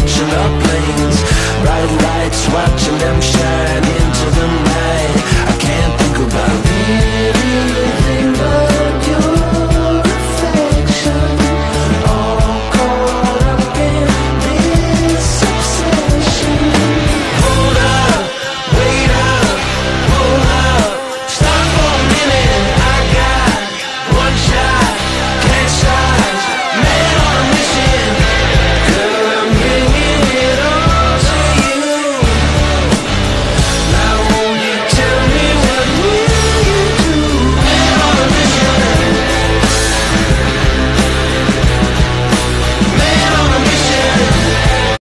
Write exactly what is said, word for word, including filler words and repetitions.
watching the planes, bright lights, watching them shine into the night. I can't